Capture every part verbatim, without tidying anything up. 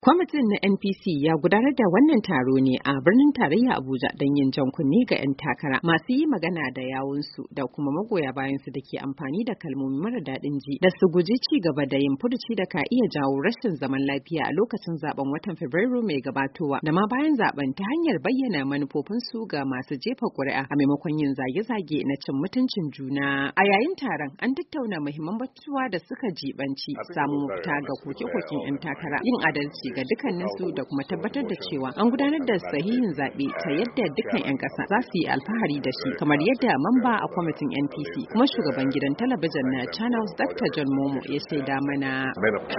Kwamitin na N P C ya gudanar da wannan taro ne a birnin tarayya Abuja don yin jan kunne ga 'yan takara masu yi magana da yawunsu da kuma magoya bayansu da ke amfani da kalmomi mara daɗin ji da su guji ci gaba da yin furuci da ka iya jawo rashin zaman lafiya a lokacin zaben watan Fabrairu mai gabatowa da ma bayan zaben ta hanyar bayyana manufofinsu ga masu jefa ƙuri'a a maimakon yin zage-zage na cin mutuncin juna. A yayin taron an tattauna muhimman batutuwa da suka jibanci samun mafita ga koke-koken 'yan takara, yin adalci ga dukkaninsu da kuma tabbatar da cewa an gudanar da sahihin zaɓe ta yadda dukkan 'yan ƙasa za su yi alfahari da shi, kamar yadda mamba a kwamitin N P C kuma shugaban gidan talabijin na Channels Doctor John Momo ya shaida mana.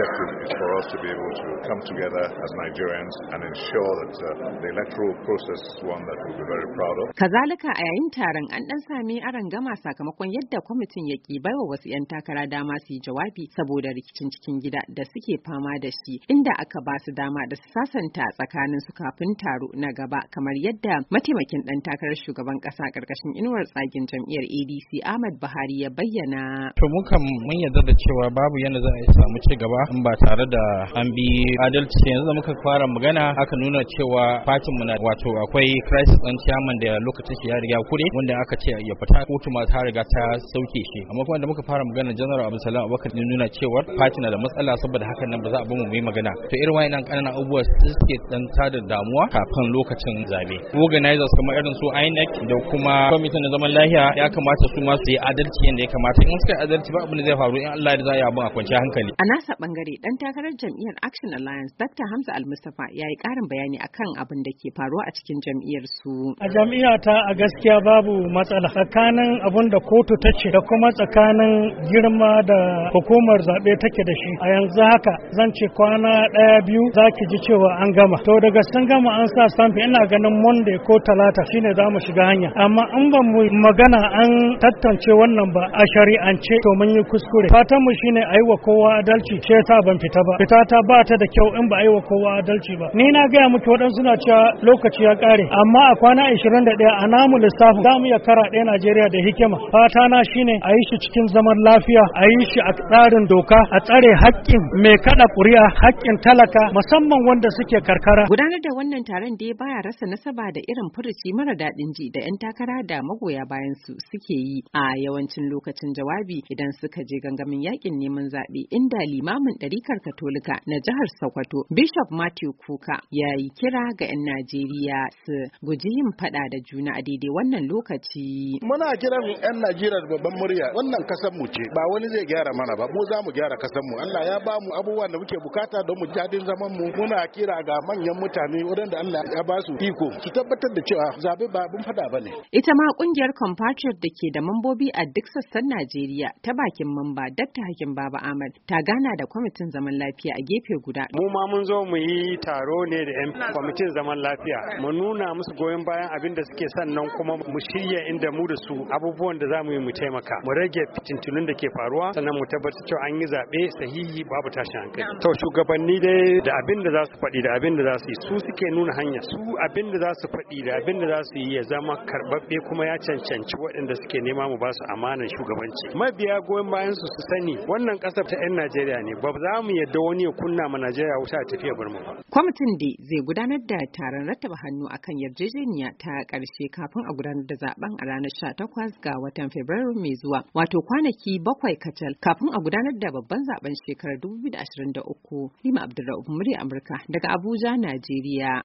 Kazalika a yayin taron an ɗan sami arangama sakamakon yadda kwamitin ya ki baiwa wasu 'yan takara dama su yi jawabi saboda rikicin cikin gida da suke fama da shi, inda aka ba su dama da su sasanta tsakanin su kafin taro na gaba, kamar yadda mataimakin dan takarar shugaban kasa karkashin inuwar tsagin jam'iyyar A D C Ahmad Buhari ya bayyana. To mu kan mun yarda da cewa babu yanda za a samu ci gaba in ba tare da an bi adalci. Yanzu da muka fara magana aka nuna cewa fatin mu na wato akwai crisis ɗin chairman da lokacin shi ya riga kure, wanda aka ce ya fita kotu ma ta riga ta sauke shi, amma kuma da muka fara magana General Abdulsalam Abubakar ya nuna cewa fatin na da matsala, saboda hakan nan ba za a bar mu yi magana. To irin wayannan ƙananan abubuwa suke dan tada damuwa kafin lokacin zabe. Organizers kamar irin su I N E C da kuma kwamitin na zaman lafiya ya kamata su ma su yi adalci yadda ya kamata. In suka yi adalci ba abin da zai faru, in Allah ya za ya abin a kwanciyar hankali. A nasa bangare dan takarar jam'iyyar Action Alliance Doctor Hamza Al-Mustafa ya yi ƙarin bayani akan abin da ke faruwa a cikin jam'iyyar su. A jam'iyyata a gaskiya babu matsala tsakanin abin da kotu ta ce da kuma tsakanin girma da hukumar zaɓe take da shi. A yanzu haka zan ce kwana ɗaya biyu za ki ji cewa an gama. To daga sun gama an sa stamp, ina ganin Monday ko Talata shine za mu shiga hanya. Amma in ba mu magana an tantance wannan ba a shari'ance to mun yi kuskure. Fatan mu shine a yi wa kowa adalci, shi yasa ban fita ba. Fita ta ba ta da kyau in ba a yi wa kowa adalci ba. Ni na gaya muku waɗansu suna cewa lokaci ya ƙare, amma a kwana ashirin da ɗaya a namu lissafin za mu iya kara ɗaya Najeriya da hikima. Fata na shine a yi shi cikin zaman lafiya, a yi shi a tsarin doka, a tsare haƙƙin mai kaɗa ƙuri'a, haƙƙin talaka musamman wanda suke karkara. Gudanar da wannan taron dai baya rasa nasaba da irin furuci mara daɗin ji da 'yan takara da magoya bayan su suke yi a yawancin lokacin jawabi idan suka je gangamin yakin neman zaɓe, inda limamin ɗarikar Katolika na jihar Sokoto Bishop Matthew Kuka ya yi kira ga 'yan Najeriya su guji yin faɗa da juna a daidai wannan lokaci. Muna kiran 'yan Najeriya da babban murya, wannan kasar mu ce, ba wani zai gyara mana ba, mu za mu gyara kasar mu. Allah ya ba mu abubuwan da muke bukata don mu jadin zaman mu. Muna kira ga manyan mutane waɗanda Allah ya ba su iko su tabbatar da cewa zabe ba abin fada bane. Ita ma kungiyar Compatriot da ke da mambobi a duk sassan Najeriya ta bakin mamba Dakta Hakim Baba Ahmad ta gana da kwamitin zaman lafiya a gefe guda. Mu ma mun zo mu yi taro ne da 'yan kwamitin zaman lafiya, mu nuna musu goyon bayan abin da suke, sannan kuma mu shirya inda mu da su abubuwan da za mu yi mu taimaka, mu rage fitintunun da ke faruwa, sannan mu tabbatar cewa an yi zaɓe sahihi babu tashin hankali. To shugabanni dai da abin da za su faɗi da abin da za su yi su suke nuna hanya, su abin da za su faɗi da abin da za su yi ya zama karɓaɓɓe kuma ya cancanci waɗanda suke nema mu ba su amanar shugabanci. Mabiya goyon bayan su su sani wannan ƙasar ta 'yan Najeriya ne, ba za mu yadda wani ya kunna ma Najeriya wuta a tafiya bar mu ba. Kwamitin dai zai gudanar da taron rattaba hannu akan yarjejeniya ta ƙarshe kafin a gudanar da zaben a ranar sha takwas ga watan Fabrairu mai zuwa, wato kwanaki bakwai kacal kafin a gudanar da babban zaben shekarar dubu biyu da ashirin da uku. Lima Abdulrahman, murya Amurka daga Abuja, Najeriya.